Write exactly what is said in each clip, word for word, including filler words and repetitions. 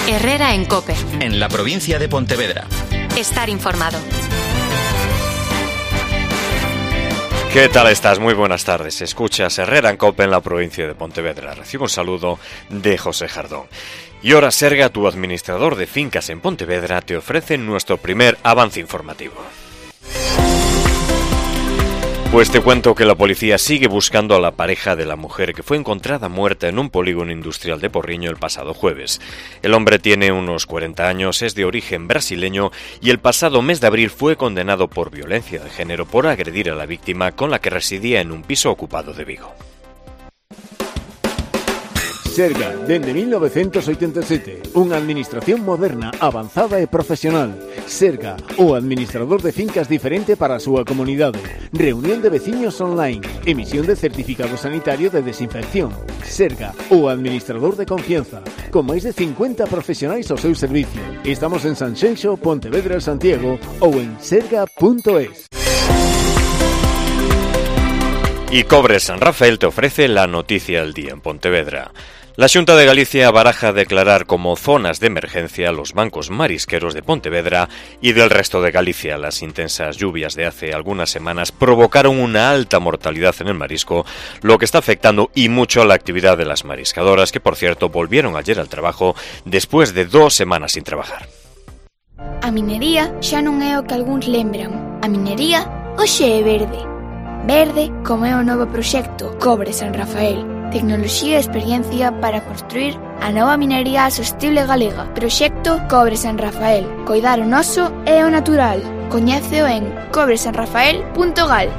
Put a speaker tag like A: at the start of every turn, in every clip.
A: Herrera en COPE.
B: En la provincia de Pontevedra.
A: Estar informado.
C: ¿Qué tal estás? Muy buenas tardes. Escuchas Herrera en COPE en la provincia de Pontevedra. Recibo un saludo de José Jardón. Y ahora Serga, tu administrador de fincas en Pontevedra, te ofrece nuestro primer avance informativo. Pues te cuento que la policía sigue buscando a la pareja de la mujer que fue encontrada muerta en un polígono industrial de Porriño el pasado jueves. El hombre tiene unos cuarenta años, es de origen brasileño y el pasado mes de abril fue condenado por violencia de género por agredir a la víctima con la que residía en un piso ocupado de Vigo.
D: Serga, dende mil novecientos oitenta e sete, unha administración moderna, avanzada e profesional. Serga, o administrador de fincas diferente para a súa comunidade. Reunión de veciños online, emisión de certificado sanitario de desinfección. Serga, o administrador de confianza, con máis de cincuenta profesionais ao seu servicio. Estamos en Sanxenxo, Pontevedra, Santiago ou en serga punto es.
C: Y Cobre San Rafael te ofrece la noticia del día en Pontevedra. La Xunta de Galicia baraja declarar como zonas de emergencia los bancos marisqueros de Pontevedra y del resto de Galicia. Las intensas lluvias de hace algunas semanas provocaron una alta mortalidad en el marisco, lo que está afectando y mucho a la actividad de las mariscadoras, que por cierto volvieron ayer al trabajo después de dos semanas sin trabajar.
E: A minería xa non é o que algúns lembran. A minería hoxe é verde. Verde como é o novo proxecto Cobre San Rafael. Tecnoloxía e experiencia para construir a nova minería sostible galega. Proxecto Cobre San Rafael. Coidar o noso e o natural. Coñéceo en cobre san rafael punto gal.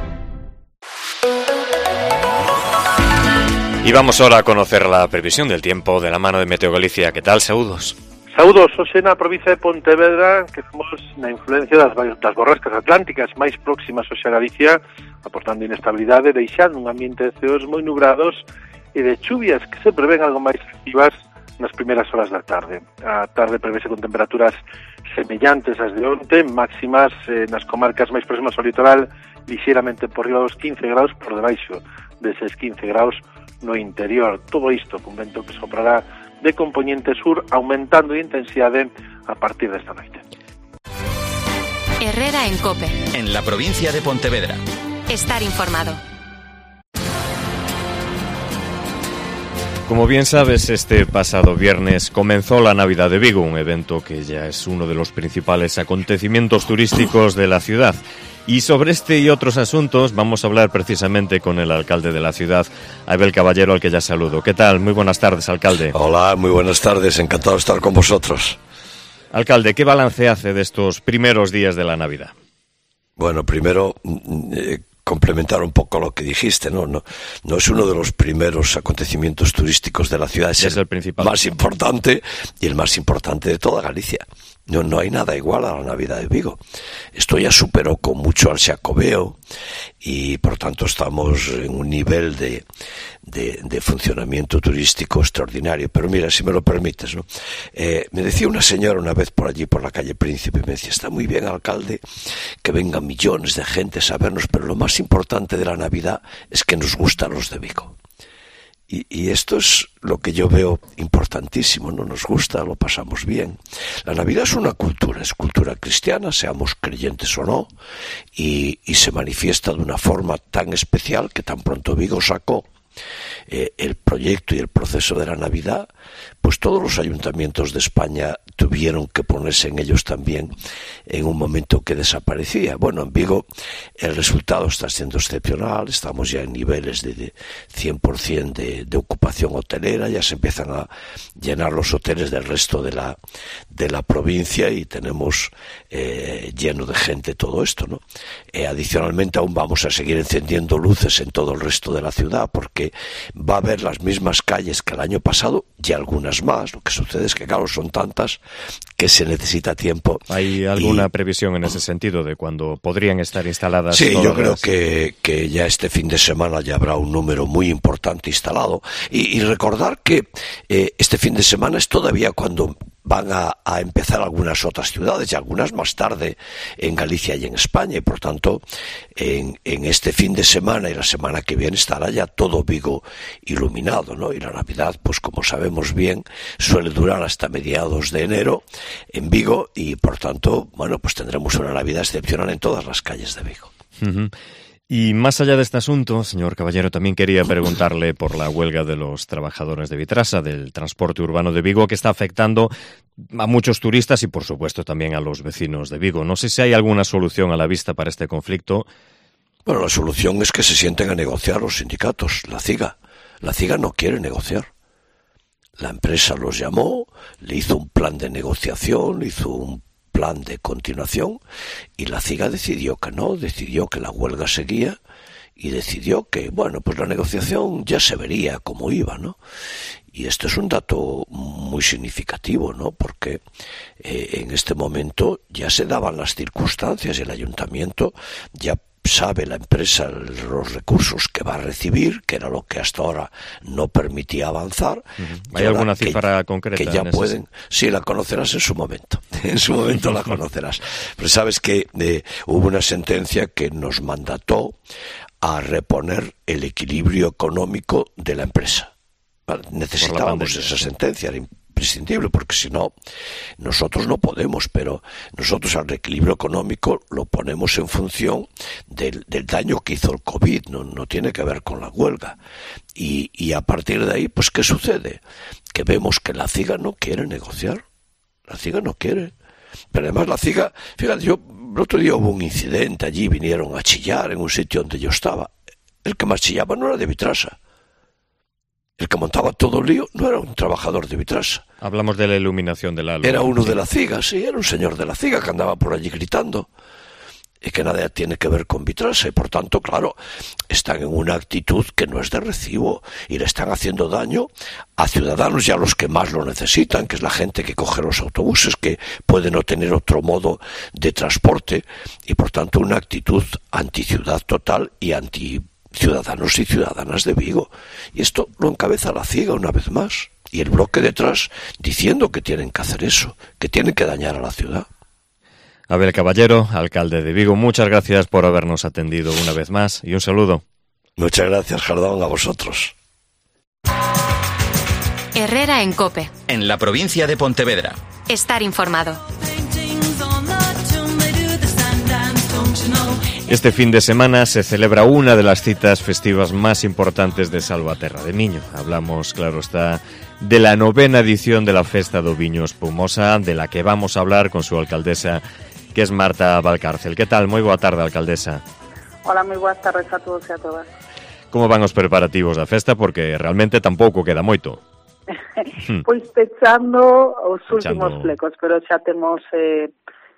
C: Y vamos ahora a conocer la previsión del tiempo de la mano de Meteo Galicia. ¿Qué tal? Saúdos.
F: Saúdos, hoxe na provincia de Pontevedra, que somos na influencia das, das borrascas atlánticas máis próximas hoxe a Galicia, aportando inestabilidade, deixando un ambiente de ceos moi nubrados e de chuvias que se prevén algo máis activas nas primeiras horas da tarde. A tarde prevese con temperaturas semellantes ás de onte, máximas eh, nas comarcas máis próximas ao litoral, lixeiramente por riba dos quince graus, por debaixo deses quince graus no interior. Todo isto con vento que soprará de componente sur, aumentando de intensidade a partir desta noite.
A: Herrera en COPE.
B: En la provincia de Pontevedra.
A: Estar informado.
C: Como bien sabes, este pasado viernes comenzó la Navidad de Vigo, un evento que ya es uno de los principales acontecimientos turísticos de la ciudad. Y sobre este y otros asuntos vamos a hablar precisamente con el alcalde de la ciudad, Abel Caballero, al que ya saludo. ¿Qué tal? Muy buenas tardes, alcalde.
G: Hola, muy buenas tardes, encantado de estar con vosotros.
C: Alcalde, ¿qué balance hace de estos primeros días de la Navidad?
G: Bueno, primero eh, complementar un poco lo que dijiste, ¿no? No, no es uno de los primeros acontecimientos turísticos de la ciudad, es,
C: es el,
G: el
C: principal.
G: más importante y el más importante de toda Galicia. No, no hay nada igual a la Navidad de Vigo. Esto ya superó con mucho al Xacobeo y por tanto estamos en un nivel de, de, de funcionamiento turístico extraordinario. Pero mira, si me lo permites, ¿no? Eh, me decía una señora una vez por allí, por la calle Príncipe, me decía, está muy bien, alcalde, que vengan millones de gente a vernos, pero lo más importante de la Navidad es que nos gustan los de Vigo. Y, y esto es lo que yo veo importantísimo, no nos gusta, lo pasamos bien. La Navidad es una cultura, es cultura cristiana, seamos creyentes o no, y, y se manifiesta de una forma tan especial que tan pronto Vigo sacó eh, el proyecto y el proceso de la Navidad, pues todos los ayuntamientos de España tuvieron que ponerse en ellos también en un momento que desaparecía. Bueno, en Vigo el resultado está siendo excepcional, estamos ya en niveles de, de cien por ciento de, de ocupación hotelera, ya se empiezan a llenar los hoteles del resto de la, de la provincia y tenemos eh, lleno de gente todo esto, ¿no? Eh, adicionalmente aún vamos a seguir encendiendo luces en todo el resto de la ciudad porque va a haber las mismas calles que el año pasado y algunas más. Lo que sucede es que, claro, son tantas que se necesita tiempo.
C: ¿Hay alguna
G: y...
C: previsión en ese sentido de cuándo podrían estar instaladas?
G: Sí,
C: todas
G: yo creo
C: las...
G: que, que ya este fin de semana ya habrá un número muy importante instalado. Y, y recordar que eh, este fin de semana es todavía cuando van a, a empezar algunas otras ciudades y algunas más tarde en Galicia y en España, y por tanto en, en este fin de semana y la semana que viene estará ya todo Vigo iluminado, ¿no? Y la Navidad, pues como sabemos bien, suele durar hasta mediados de enero en Vigo, y por tanto, bueno, pues tendremos una Navidad excepcional en todas las calles de Vigo.
C: Uh-huh. Y más allá de este asunto, señor Caballero, también quería preguntarle por la huelga de los trabajadores de Vitrasa, del transporte urbano de Vigo, que está afectando a muchos turistas y, por supuesto, también a los vecinos de Vigo. No sé si hay alguna solución a la vista para este conflicto.
G: Bueno, la solución es que se sienten a negociar los sindicatos, la CIGA. La CIGA no quiere negociar. La empresa los llamó, le hizo un plan de negociación, le hizo un plan de continuación, y la CIGA decidió que no, decidió que la huelga seguía y decidió que, bueno, pues la negociación ya se vería cómo iba, ¿no? Y este es un dato muy significativo, ¿no? Porque eh, en este momento ya se daban las circunstancias y el ayuntamiento ya sabe la empresa los recursos que va a recibir, que era lo que hasta ahora no permitía avanzar.
C: Uh-huh. ¿Hay alguna cifra
G: que,
C: concreta?
G: Que ya
C: en
G: pueden. Ese... Sí, la conocerás en su momento. En su momento la conocerás. Pero sabes que eh, hubo una sentencia que nos mandató a reponer el equilibrio económico de la empresa. Vale, necesitábamos esa sentencia, era imprescindible, porque si no, nosotros no podemos, pero nosotros al reequilibrio económico lo ponemos en función del, del daño que hizo el COVID, no, no tiene que ver con la huelga. Y, y a partir de ahí, pues, ¿qué sucede? Que vemos que la CIGA no quiere negociar, la CIGA no quiere. Pero además la CIGA, fíjate, yo el otro día hubo un incidente allí, vinieron a chillar en un sitio donde yo estaba. El que más chillaba no era de Vitrasa. El que montaba todo el lío no era un trabajador de Vitrasa.
C: Hablamos de la iluminación de la luz.
G: Era uno de la CIGA, sí, era un señor de la CIGA que andaba por allí gritando. Y que nada tiene que ver con Vitrasa, y por tanto, claro, están en una actitud que no es de recibo, y le están haciendo daño a ciudadanos y a los que más lo necesitan, que es la gente que coge los autobuses, que puede no tener otro modo de transporte, y por tanto una actitud anticiudad total y anti ciudadanos y ciudadanas de Vigo. Y esto lo encabeza la CIGA una vez más, y el bloque detrás diciendo que tienen que hacer eso, que tienen que dañar a la ciudad.
C: Abel Caballero, alcalde de Vigo, muchas gracias por habernos atendido una vez más y un saludo.
G: Muchas gracias, Jardón, a vosotros.
A: Herrera en COPE.
B: En la provincia de Pontevedra.
A: Estar informado.
C: Este fin de semana se celebra una de las citas festivas más importantes de Salvaterra de Miño. Hablamos, claro está, de la novena edición de la Festa do Viño Espumosa, de la que vamos a hablar con su alcaldesa, que es Marta Valcárcel. ¿Qué tal? Moi boa tarde, alcaldesa.
H: Hola, moi boas tardes a todos e a todas.
C: Como van os preparativos da festa? Porque realmente tampouco queda moito.
H: Pois pechando os
C: Pechando...
H: últimos flecos, pero xa temos eh,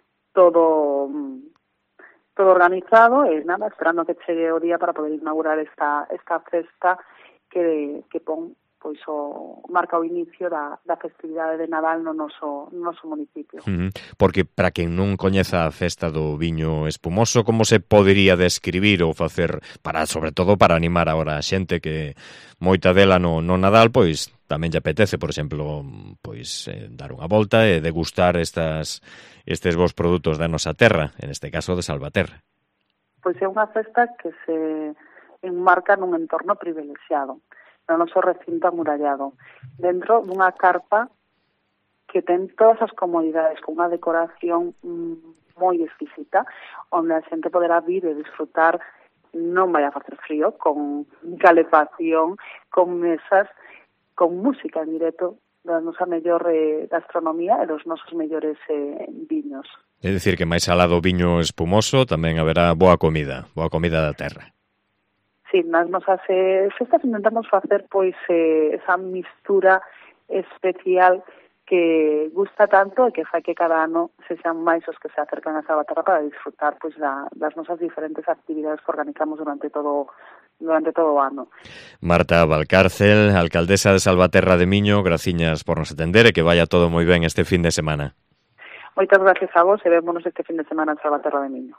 H: todo todo organizado e nada, esperando que chegue o día para poder inaugurar esta esta festa que, que pon pois o marca o inicio da, da festividade de Nadal no noso, no noso municipio.
C: Uh-huh. Porque para quen non coñeza a festa do viño espumoso, como se podería describir ou facer, para sobre todo para animar agora a xente que moita dela no, no Nadal, pois tamén lle apetece, por exemplo, pois eh, dar unha volta e degustar estas estes vos produtos da nosa terra, en este caso de Salvaterra.
H: Pois é unha festa que se enmarca nun entorno privilexiado, no noso recinto amurallado, dentro dunha carpa que ten todas as comodidades, con unha decoración mm, moi exquisita, onde a xente poderá vir e disfrutar, non vai a facer frío, con calefacción, con mesas, con música en directo, da nosa mellor eh, gastronomía e dos nosos mellores eh, viños.
C: É dicir, que máis alá do viño espumoso tamén haberá boa comida, boa comida da terra.
H: Sí, nas nosas eh, festas intentamos facer pois eh, esa mistura especial que gusta tanto e que fai que cada ano se sean máis os que se acercan a Salvaterra para disfrutar pois da, das nosas diferentes actividades que organizamos durante todo durante todo o ano.
C: Marta Valcárcel, alcaldesa de Salvaterra de Miño, graciñas por nos atender e que vaya todo moi ben este fin de semana.
H: Moitas gracias a vos e vémonos este fin de semana en Salvaterra de Miño.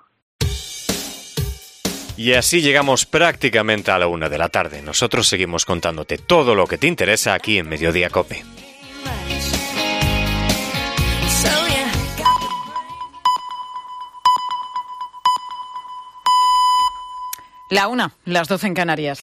C: Y así llegamos prácticamente a la una de la tarde. Nosotros seguimos contándote todo lo que te interesa aquí en Mediodía COPE.
I: La una, las doce en Canarias.